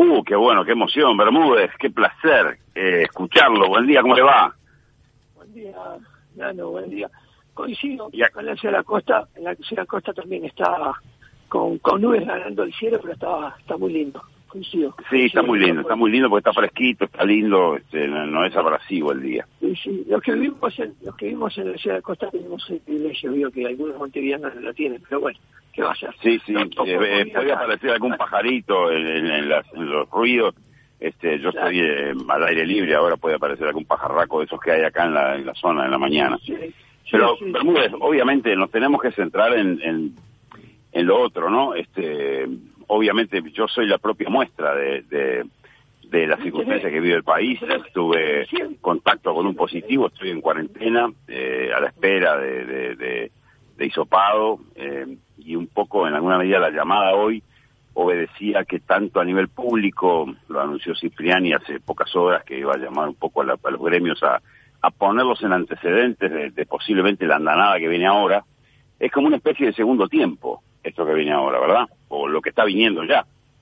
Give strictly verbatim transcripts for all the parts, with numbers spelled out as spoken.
Uh, qué bueno, qué emoción, Bermúdez, qué placer eh, escucharlo. Buen día, ¿cómo le va? Buen día, Nano, buen día. Coincido, Ya. en la ciudad de la costa, en la ciudad de la costa también está con, con nubes ganando el cielo, pero está, está muy lindo, coincido. Sí, coincido está muy lindo, está muy lindo porque está fresquito, está lindo, este, no, no es abrasivo el día. Sí, sí, los que vivimos en, los que vivimos en la ciudad de la costa tenemos el privilegio, digo que algunos montevideanos no lo tienen, pero bueno, ¿qué va a hacer? Sí, sí, No, eh, no puedo eh, ir puede acá. aparecer algún pajarito en, en- en las- en los ruidos. Este, yo Claro. estoy eh, al aire libre, ahora puede aparecer algún pajarraco de esos que hay acá en la, en la zona en la mañana. Sí, sí, Pero, sí, Bermúdez, sí. obviamente nos tenemos que centrar en, en, en lo otro, ¿no? Este, obviamente yo soy la propia muestra de, de, de las circunstancias que vive el país. Tuve contacto con un positivo, estoy en cuarentena, eh, a la espera de, de, de, de hisopado, eh, y un poco, en alguna medida, la llamada hoy obedecía que tanto a nivel público, lo anunció Cipriani hace pocas horas, que iba a llamar un poco a, la, a los gremios a, a ponerlos en antecedentes de, de posiblemente la andanada que viene ahora. Es como una especie de segundo tiempo, esto que viene ahora, ¿verdad? O lo que está viniendo ya.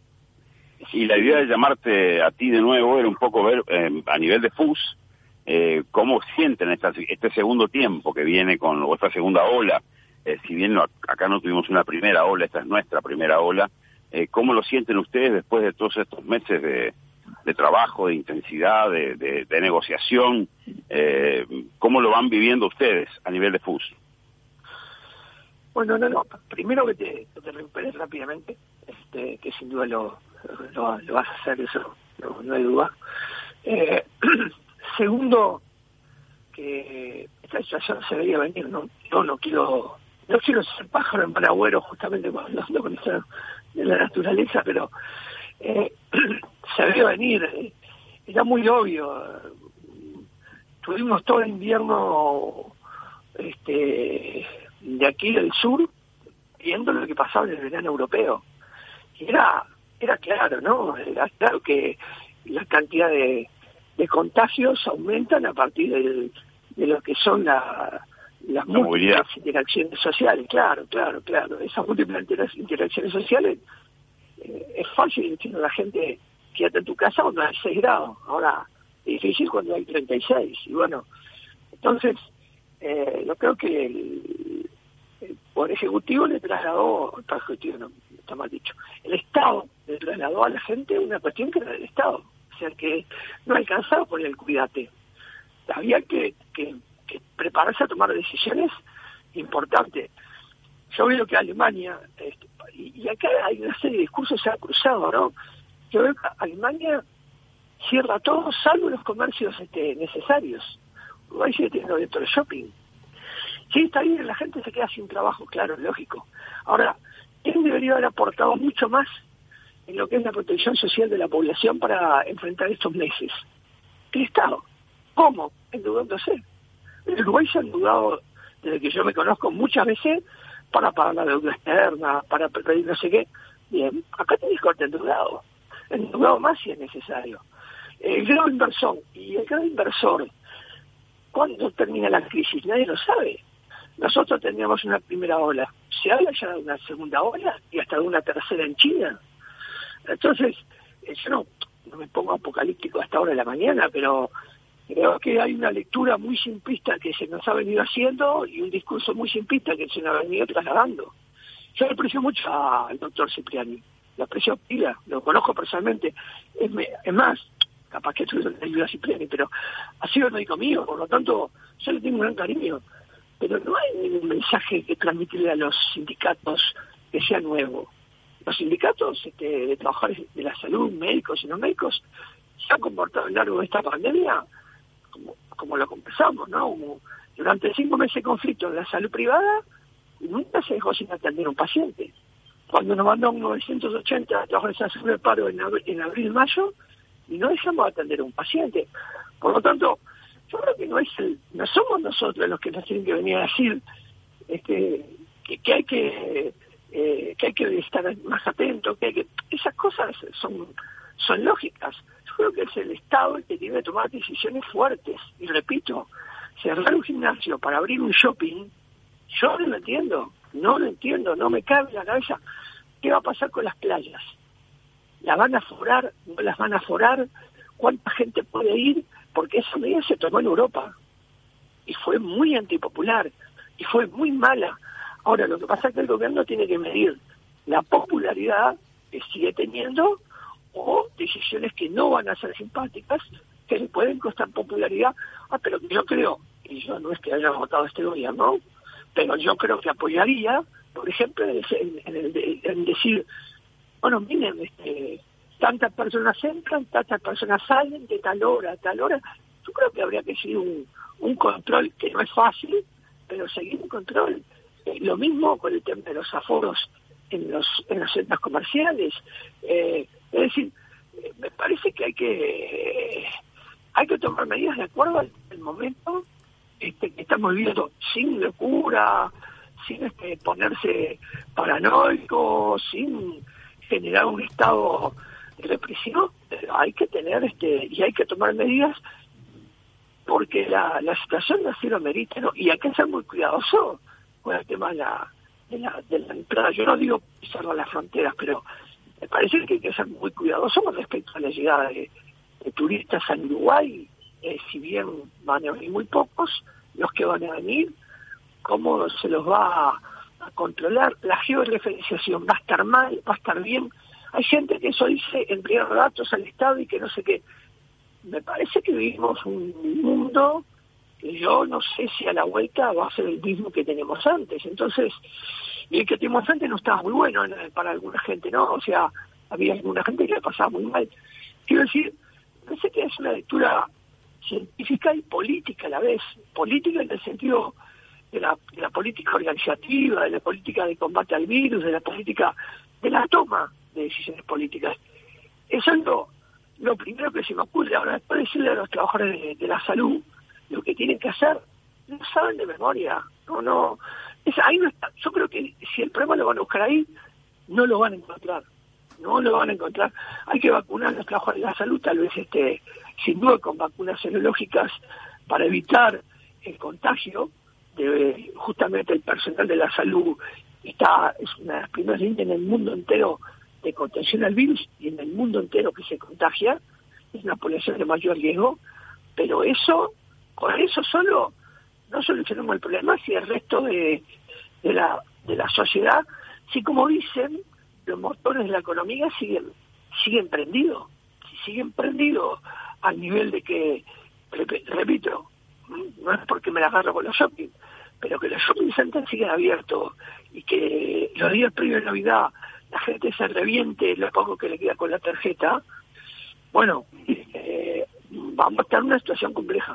Y la idea de llamarte a ti de nuevo era un poco ver, eh, a nivel de F U S, eh, cómo sienten esta, este segundo tiempo que viene con, o esta segunda ola. Eh, si bien no, acá no tuvimos una primera ola, esta es nuestra primera ola. Eh, ¿Cómo lo sienten ustedes después de todos estos meses de, de trabajo, de intensidad, de, de, de negociación? Eh, ¿Cómo lo van viviendo ustedes a nivel de F U S? Bueno, no, no, primero que te, que te recuperes rápidamente, este, que sin duda lo, lo, lo vas a hacer, eso no, no hay duda. Eh, segundo, que esta situación se debería venir, ¿no? Yo no quiero, no quiero ser pájaro en paragüero justamente cuando ando con esto de la naturaleza, pero eh, se debería venir, eh, era muy obvio. Tuvimos todo el invierno este de aquí del sur viendo lo que pasaba en el verano europeo. Y era, era claro, ¿no? Era claro que la cantidad de, de contagios aumentan a partir del, de lo que son la, las La múltiples movilidad. interacciones sociales. Claro, claro, claro. Esas múltiples interac- interacciones sociales, eh, es fácil decirle a la gente, quédate en tu casa cuando hay seis grados. Ahora, es difícil cuando hay treinta y seis. Y bueno, entonces, eh, yo creo que el, el Poder Ejecutivo le trasladó, el Poder Ejecutivo no, está mal dicho, el Estado le trasladó a la gente una cuestión que era del Estado, o sea que no alcanzaba por el cuídate, había que, que, que prepararse a tomar decisiones importantes. Yo veo que Alemania, este, y, y acá hay una serie de discursos que se han cruzado, ¿no? Yo veo que Alemania cierra todo salvo los comercios este, necesarios. Uruguay sigue teniendo abierto el shopping. Sí, está bien, la gente se queda sin trabajo, claro, lógico. Ahora, él debería haber aportado mucho más en lo que es la protección social de la población para enfrentar estos meses. El Estado. ¿Cómo? Endeudándose. En Uruguay se ha endeudado, desde que yo me conozco, muchas veces para pagar la deuda externa, para pedir no sé qué. Bien, acá tenés corte endeudado. Endeudado más si es necesario. El grado inversor, y el grado inversor, ¿cuándo termina la crisis? Nadie lo sabe. Nosotros teníamos una primera ola. Se habla ya de una segunda ola y hasta de una tercera en China. Entonces, yo no, no me pongo apocalíptico hasta ahora de la mañana, pero creo que hay una lectura muy simplista que se nos ha venido haciendo y un discurso muy simplista que se nos ha venido trasladando. Yo le aprecio mucho al doctor Cipriani. Lo aprecio pila, lo conozco personalmente. Es, me, es más, capaz que estuve en ayuda a Cipriani, pero ha sido médico mío, por lo tanto, yo le tengo un gran cariño. Pero no hay ningún mensaje que transmitirle a los sindicatos que sea nuevo. Los sindicatos este, de trabajadores de la salud, médicos y no médicos, se han comportado a lo largo de esta pandemia como, como lo conversamos, ¿no? Como durante cinco meses de conflicto en la salud privada, nunca se dejó sin atender a un paciente. Cuando nos mandó un novecientos ochenta trabajadores de salud de paro en abril, en abril, mayo, y no dejamos de atender a un paciente. Por lo tanto, yo creo que no es el, no somos nosotros los que nos tienen que venir a decir este, que, que hay que eh, que hay que estar más atentos, que hay que esas cosas son son lógicas. Yo creo que es el Estado el que tiene que tomar decisiones fuertes. Y repito, cerrar un gimnasio para abrir un shopping, yo no lo entiendo, no lo entiendo, no me cabe en la cabeza. ¿Qué va a pasar con las playas? ¿La van a aforar? ¿No las van a aforar? ¿Cuánta gente puede ir? Porque esa medida se tomó en Europa y fue muy antipopular y fue muy mala. Ahora, lo que pasa es que el gobierno tiene que medir la popularidad que sigue teniendo o decisiones que no van a ser simpáticas, que le pueden costar popularidad. Ah, pero yo creo, y yo no es que haya votado este gobierno, pero yo creo que apoyaría, por ejemplo, en, en, en, en decir, bueno, miren, este, tantas personas entran, tantas personas salen de tal hora a tal hora. Yo creo que habría que seguir un, un control que no es fácil, pero seguir un control. Eh, lo mismo con el tema de los aforos en los en los centros comerciales. Eh, es decir, eh, me parece que hay que eh, hay que tomar medidas de acuerdo al, al momento este, que estamos viviendo, sin locura, sin este, ponerse paranoico, sin generar un estado de represión. Pero hay que tener este y hay que tomar medidas porque la, la situación así lo merita, ¿no? Y hay que ser muy cuidadoso con el tema de la, de la, de la entrada. Yo no digo cerrar las fronteras, pero me parece que hay que ser muy cuidadoso con respecto a la llegada de, de turistas al Uruguay, eh, si bien van a venir muy pocos, los que van a venir, cómo se los va a, a controlar. La georreferenciación va a estar mal, va a estar bien. Hay gente que eso dice entregar datos al Estado y que no sé qué. Me parece que vivimos un mundo que yo no sé si a la vuelta va a ser el mismo que tenemos antes. Entonces, y el que teníamos antes no estaba muy bueno para alguna gente, ¿no? O sea, había alguna gente que la pasaba muy mal. Quiero decir, parece que es una lectura científica y política a la vez. Política en el sentido de la, de la política organizativa, de la política de combate al virus, de la política de la toma de decisiones políticas. Eso es lo, lo primero que se me ocurre. Ahora, después decirle a los trabajadores de, de la salud lo que tienen que hacer, no saben de memoria. No, no. Es, ahí no está. Yo creo que si el problema lo van a buscar ahí, no lo van a encontrar. No lo van a encontrar. Hay que vacunar a los trabajadores de la salud, tal vez este, sin duda con vacunas serológicas para evitar el contagio. De, justamente el personal de la salud está es una de las primeras líneas en el mundo entero de contención al virus y en el mundo entero que se contagia. Es una población de mayor riesgo, pero eso, con eso solo no solucionamos el problema si el resto de, de la de la sociedad, si como dicen los motores de la economía siguen siguen prendidos, si siguen prendidos al nivel de que, repito, no es porque me la agarro con los shopping, pero que los shopping centers siguen abiertos y que los días previos de Navidad la gente se reviente lo poco que le queda con la tarjeta. Bueno, eh, vamos a estar en una situación compleja.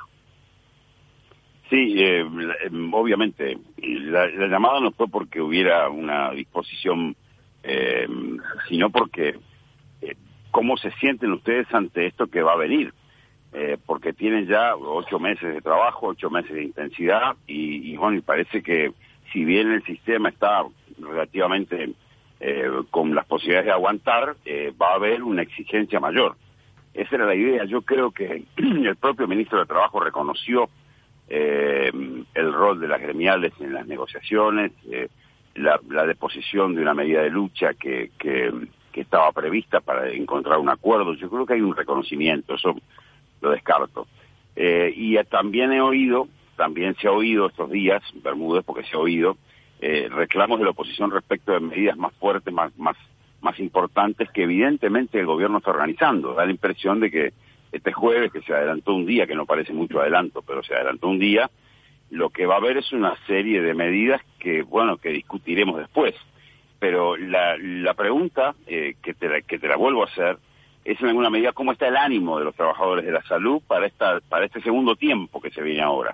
Sí, eh, obviamente, la, la llamada no fue porque hubiera una disposición, eh, sino porque eh, cómo se sienten ustedes ante esto que va a venir, eh, porque tienen ya ocho meses de trabajo, ocho meses de intensidad, y, y bueno, y parece que si bien el sistema está relativamente eh, con las posibilidades de aguantar, eh, va a haber una exigencia mayor. Esa era la idea. Yo creo que el propio ministro de Trabajo reconoció Eh, el rol de las gremiales en las negociaciones, eh, la, la deposición de una medida de lucha que, que, que estaba prevista para encontrar un acuerdo. Yo creo que hay un reconocimiento, eso lo descarto. Eh, y también he oído, también se ha oído estos días, Bermúdez, porque se ha oído, eh, reclamos de la oposición respecto de medidas más fuertes, más, más, más importantes que evidentemente el gobierno está organizando. Da la impresión de que este jueves, que se adelantó un día, que no parece mucho adelanto, pero se adelantó un día, lo que va a haber es una serie de medidas que, bueno, que discutiremos después. Pero la, la pregunta eh, que, te la, que te la vuelvo a hacer es en alguna medida cómo está el ánimo de los trabajadores de la salud para esta para este segundo tiempo que se viene ahora.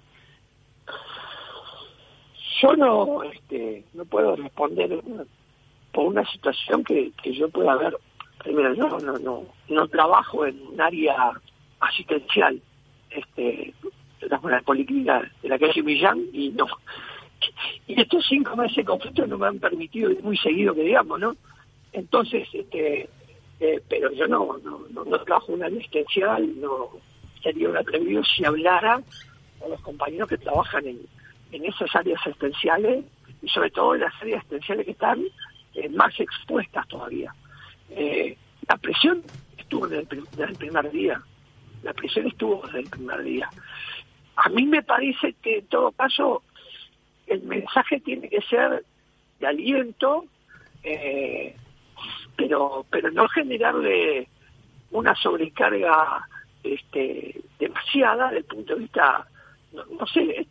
Yo no este, no puedo responder por una situación que, que yo pueda ver. Primero, yo no, no, no trabajo en un área asistencial, este, trabajo en la policlínica de la calle Millán y no. Y estos cinco meses de conflicto no me han permitido ir muy seguido, que digamos, ¿no? Entonces, este, eh, pero yo no, no, no, no trabajo en un área asistencial, no sería un atrevido si hablara con los compañeros que trabajan en, en esas áreas asistenciales y sobre todo en las áreas asistenciales que están eh, más expuestas todavía. Eh, La presión estuvo desde el, desde el primer día. La presión estuvo desde el primer día. A mí me parece que en todo caso el mensaje tiene que ser de aliento, eh, pero pero no generarle una sobrecarga este, demasiada desde el punto de vista, no, no sé,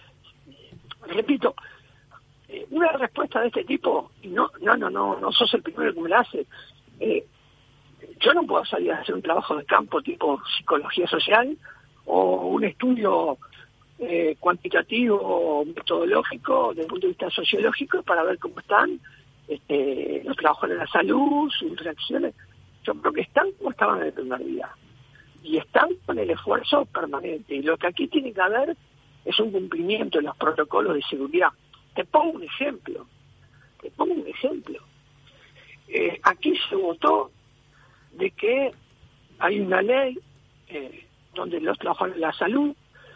repito, eh, una respuesta de este tipo, y no, no, no, no, no sos el primero que me la hace. Eh, yo no puedo salir a hacer un trabajo de campo tipo psicología social o un estudio eh, cuantitativo o metodológico desde el punto de vista sociológico para ver cómo están este, los trabajadores de la salud, sus reacciones. Yo creo que están como estaban en el primer día y están con el esfuerzo permanente, y lo que aquí tiene que haber es un cumplimiento de los protocolos de seguridad. Te pongo un ejemplo, te pongo un ejemplo. Eh, aquí se votó de que hay una ley eh, donde los trabajadores de la salud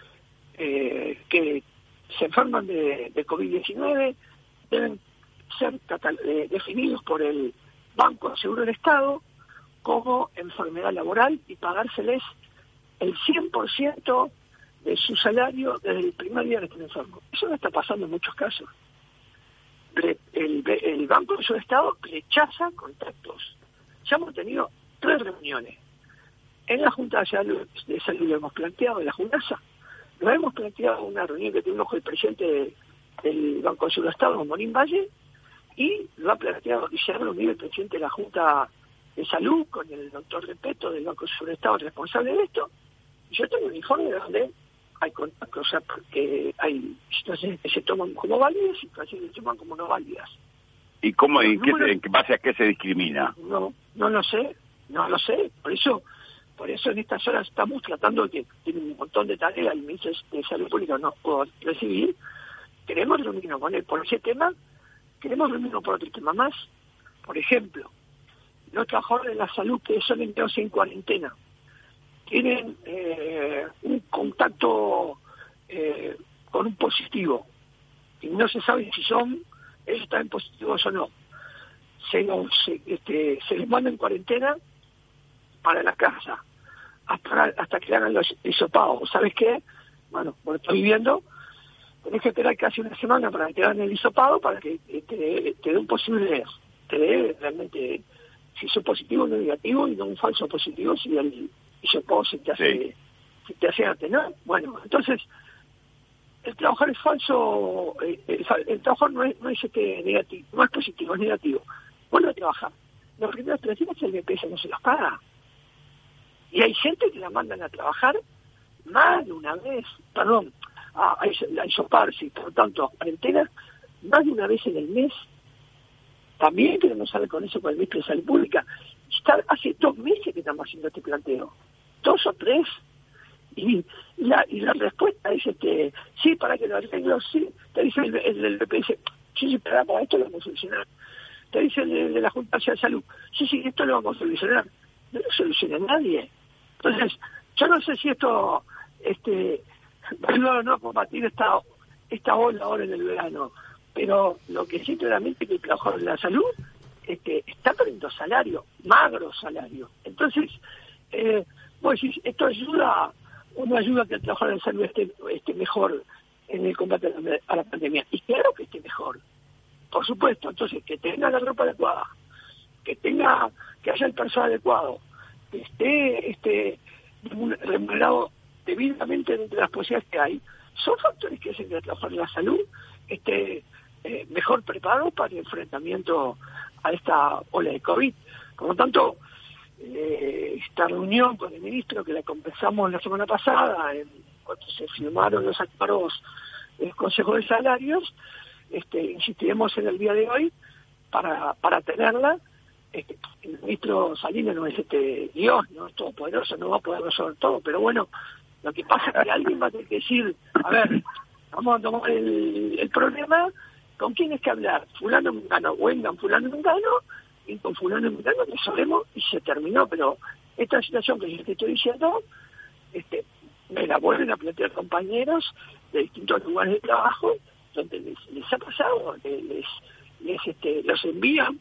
eh, que se enferman de, de COVID diecinueve deben ser eh, definidos por el Banco de Seguro del Estado como enfermedad laboral y pagárseles el cien por ciento de su salario desde el primer día que estén enfermos. Eso no está pasando en muchos casos. El, el, el Banco de Seguro del Estado rechaza contactos. Ya hemos tenido tres reuniones. En la Junta de Salud, de Salud lo hemos planteado, en la Junasa, lo hemos planteado una reunión que tuvimos con el presidente de, del Banco de Seguro del Estado, Morín Valle, y lo ha planteado, y se ha reunido el presidente de la Junta de Salud con el doctor Repeto del Banco de Seguro del Estado, responsable de esto. Y yo tengo un informe donde hay contactos, o sea, que hay situaciones que se toman como válidas y situaciones que se toman como no válidas. ¿Y cómo, en, números, qué, en base a qué se discrimina? No, no lo sé, no lo sé. Por eso, por eso en estas horas estamos tratando de que tiene un montón de tareas, el ministro de Salud Pública no puedo recibir. Queremos reunirnos con él por ese tema, queremos reunirnos por otro tema más. Por ejemplo, los trabajadores de la salud que son enviados en cuarentena tienen eh, un contacto eh, con un positivo y no se sabe si son ellos están positivos o no. Se, se, este, se les manda en cuarentena para la casa hasta, hasta que hagan los hisopados. ¿Sabes qué? Bueno, por estoy viviendo, tenés que esperar casi una semana para que te hagan el hisopado para que te, te dé un posible, te dé realmente si es positivo o no negativo y no un falso positivo si el hisopado se te hace, sí. se te hace atener. Bueno, entonces el trabajador es falso, el, el, el trabajador no es, no es este negativo, no es positivo, es negativo. Vuelve a trabajar. Los primeros tres días el B P S no se los paga. Y hay gente que la mandan a trabajar más de una vez, perdón, a, a, a hisoparse y por tanto a cuarentena, más de una vez en el mes. También queremos saber con eso con el ministro de Salud Pública. Está, hace dos meses que estamos haciendo este planteo. Dos o tres. Y la, y la respuesta es, este sí, para que lo arreglo, sí. Te dice el, el, el B P S, sí, sí, para, para esto lo vamos a solucionar. Te dice el, el de la Junta de Salud, sí, sí, esto lo vamos a solucionar. No lo soluciona nadie. Entonces, yo no sé si esto este va a no combatir esta, esta ola ahora en el verano, pero lo que sí claramente es que el trabajador de la salud este, está perdiendo salario, magro salario. Entonces, eh, vos decís, esto ayuda o no ayuda a que el trabajador de la salud esté, esté mejor en el combate a la, a la pandemia. Y claro que esté mejor, por supuesto. Entonces, que tenga la ropa adecuada, que tenga, que haya el personal adecuado, que esté este, remunerado debidamente dentro de las posibilidades que hay, son factores que hacen que el trabajador de la salud esté eh, mejor preparado para el enfrentamiento a esta ola de COVID. Por lo tanto, eh, esta reunión con el ministro que la conversamos la semana pasada, en, cuando se firmaron los acuerdos del Consejo de Salarios, este, insistiremos en el día de hoy para, para tenerla. Este, el ministro Salinas no es este Dios, no es todopoderoso, no va a poder resolver todo, pero bueno, lo que pasa es que alguien va a tener que decir, a ver, vamos a tomar el, el problema, ¿con quién es que hablar? Fulano Mengano, vengan fulano Mengano, y con fulano Mengano resolvemos y se terminó, pero esta situación que yo te estoy diciendo, este, me la vuelven a plantear compañeros de distintos lugares de trabajo, donde les, les ha pasado, les, les este, los envían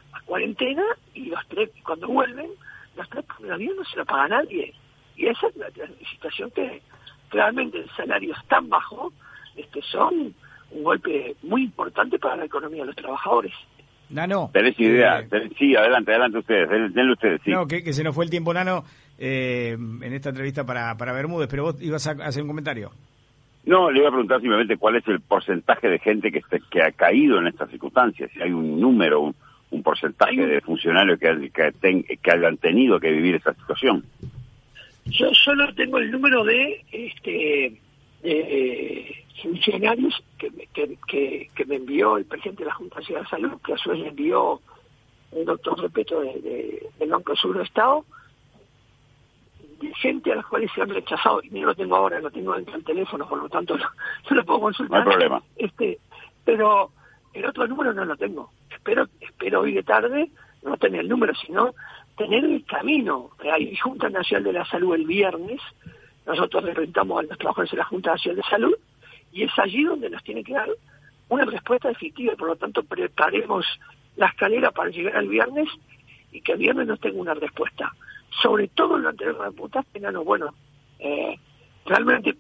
a cuarentena y los tres, cuando vuelven, los tres primeros días no se lo paga nadie. Y esa es la, la situación que realmente el salario es tan bajo, este, son un golpe muy importante para la economía de los trabajadores. Nano. ¿Tenés idea? Eh, ¿Tenés? Sí, adelante, adelante ustedes, den- denle ustedes, sí. No, que, que se nos fue el tiempo, Nano, eh, en esta entrevista para, para Bermúdez, pero vos ibas a hacer un comentario. No, le iba a preguntar simplemente cuál es el porcentaje de gente que, este, que ha caído en estas circunstancias, si hay un número, un, un porcentaje de funcionarios que, que, ten, que hayan tenido que vivir esa situación. Yo solo tengo el número de este de funcionarios que, que, que, que me envió el presidente de la Junta Nacional de Salud, que a su vez le envió el doctor Repeto de, de, del Banco Seguro de Estado, de gente a las cuales se han rechazado, y no lo tengo ahora, lo tengo dentro del teléfono, por lo tanto no, no lo puedo consultar. No hay problema. Este, pero el otro número no lo tengo. Espero, espero hoy de tarde no tener el número, sino tener el camino. Hay Junta Nacional de la Salud el viernes, nosotros representamos a los trabajadores de la Junta Nacional de Salud, y es allí donde nos tiene que dar una respuesta efectiva, por lo tanto preparemos la escalera para llegar al viernes y que el viernes nos tenga una respuesta. Sobre todo en lo anterior a la puta, no, bueno, eh, realmente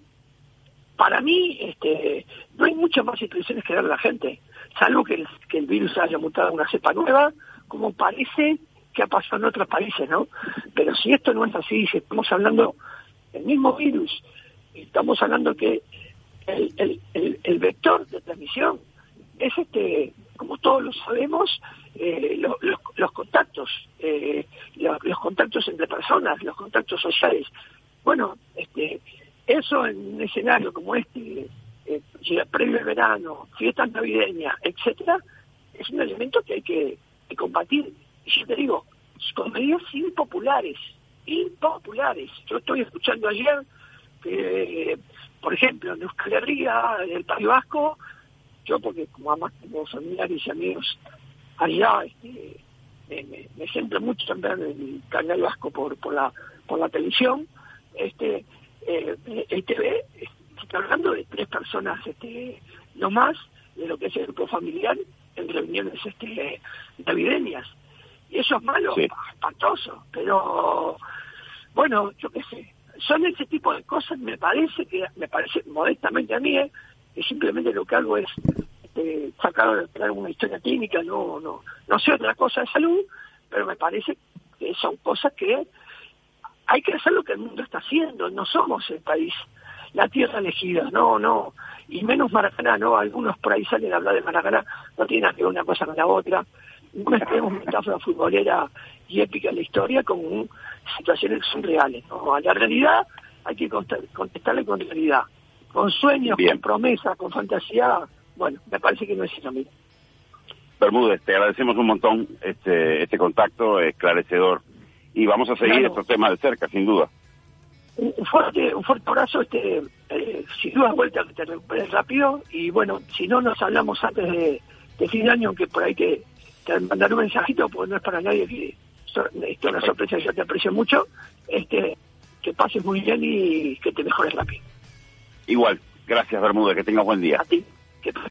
para mí este, no hay muchas más instrucciones que darle a la gente, salvo que el, que el virus haya mutado a una cepa nueva, como parece que ha pasado en otros países, ¿no? Pero si esto no es así, si estamos hablando del mismo virus, estamos hablando que el, el, el, el vector de transmisión es, este, como todos lo sabemos, eh, lo, los, los contactos, eh, los, los contactos entre personas, los contactos sociales. Bueno, este, eso en un escenario como este, eh, previo al verano, fiestas navideñas, etcétera, es un elemento que hay que, que combatir. Y yo te digo, con medidas impopulares, impopulares. Yo estoy escuchando ayer que, por ejemplo, en Euskal Herria, en el País Vasco, yo porque como además tengo familiares y amigos allá, este, me, me, me centro mucho en ver el canal vasco por, por la por la televisión, este, eh, el T V está hablando de tres personas, este, no más, de lo que es el grupo familiar en reuniones este, navideñas. Y eso es malo, sí, espantoso, pero bueno, yo qué sé, son ese tipo de cosas, me parece que, me parece modestamente a mí, eh, que simplemente lo que hago es este, sacar traer una historia clínica, no, no, no sé otra cosa de salud, pero me parece que son cosas que hay que hacer lo que el mundo está haciendo, no somos el país, la tierra elegida, no, no, y menos Maracaná, no, algunos por ahí salen a hablar de Maracaná, no tiene nada que ver una cosa con la otra. No esperemos metáfora futbolera y épica en la historia con situaciones que son reales, ¿no? A la realidad hay que contestarle con realidad, con sueños, bien, con promesas, con fantasía. Bueno, me parece que no es eso, amigo. Bermúdez, te agradecemos un montón este este contacto esclarecedor y vamos a seguir, claro, estos temas de cerca, sin duda. Un fuerte, un fuerte abrazo, este, eh, sin duda vuelta que te recuperes rápido y bueno, si no nos hablamos antes de, de fin de año, aunque por ahí te mandar un mensajito, porque no es para nadie, que esto es una sorpresa, yo te aprecio mucho, este, que pases muy bien y que te mejores rápido. Igual, gracias Bermúdez, que tengas buen día. A ti, que